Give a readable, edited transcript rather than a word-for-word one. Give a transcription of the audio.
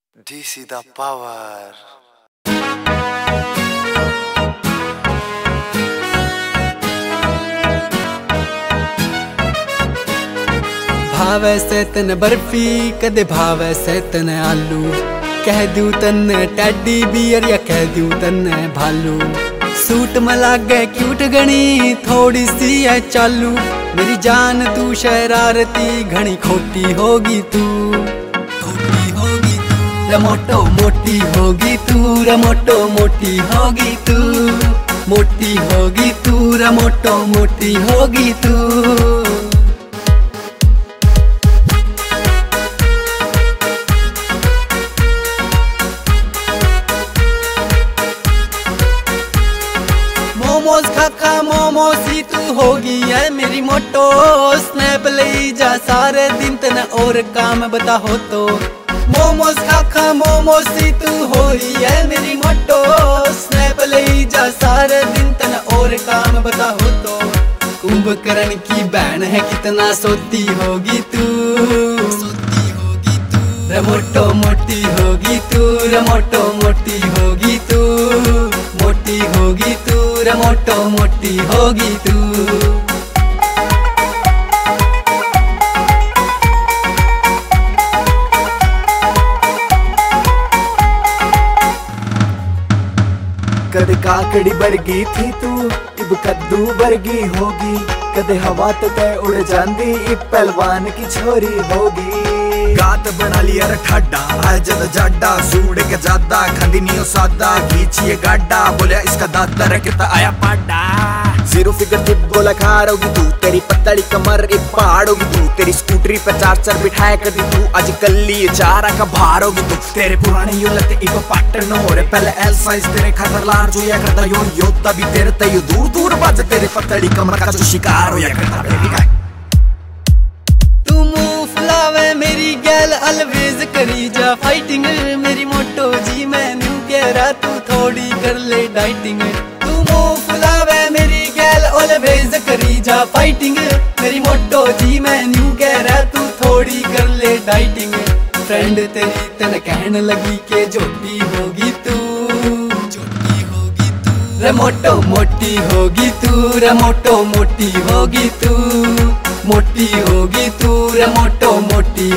DC the power. भावे से तन बर्फी कदे भावे से तन आलू, कह दूं तन टेडी बियर या कह दूं तन भालू। सूट में लागे क्यूट गणी थोड़ी सी है चालू, मेरी जान तू शरारती घनी खोटी होगी तू, खोटी होगी तू। रमोटो मोटी होगी तू, रमोटो मोटी होगी तू, मोटी होगी तू, रमोटो मोटी होगी तू। मोमोज खाका मोमोसी तू होगी है मेरी मोटो, स्नैप ले जा सारे दिन तना और काम बता हो तो। मोमोज खाका मोमोसी तू होगी है मेरी मोटो, स्नैप ले जा सारे दिन तना और काम बता हो तो। कुंभकर्ण की बहन है कितना सोती होगी तू, सोती होगी तू। रमोटो मोटी होगी तू, रमोटो मोटी होगी तू, मोटी होगी तू, रमोटो मोटी होगी तू। कदे काकड़ी बरगी थी तू, इब कद्दू बरगी होगी। कदे हवा तो तय उड़ जांदी, इब पहलवान की छोरी होगी। गात बना लिया रे ठाडा, आए जद जाडा सूड़ के ज्यादा खंदी नियो सादा, खींचिए गाडा बोले इसका दादा रे कितना आया पाडा। जीरो फिगर टिप बोला खारोगी तू, तेरी पतली कमर एक पहाड़ होगी तू। तेरी स्कूटरी पे चार बिठाया करती तू, आज कल्ली चारा का भार होगी तू। तेरे पुराने यो लते इब पाटन हो रे, पहले एल साइज तेरे खातर लार्ज होया करता यो योता भी तेरे तय दूर दूर बाज। तेरे पतली कमर का जो शिकार होया करता बेबी का। तू मुंह फुलावे मेरी गैल अलवेज करी जा फाइटिंग, मेरी मोटो जी मैनू कह रहा तू थोड़ी कर ले डाइटिंग। तू मुंह फुलावे मेरी गैल अलवेज करी जा फाइटिंग, मेरी मोटो जी मैनू कह रहा तू थोड़ी कर ले डाइटिंग। फ्रेंड तेरी तन कहने लगी के जोटी होगी तू, जोटी होगी तू। रमोटो मोटी होगी तू, रमोटो मोटी होगी तू, मोटी होगी तू, रमोटो मोटी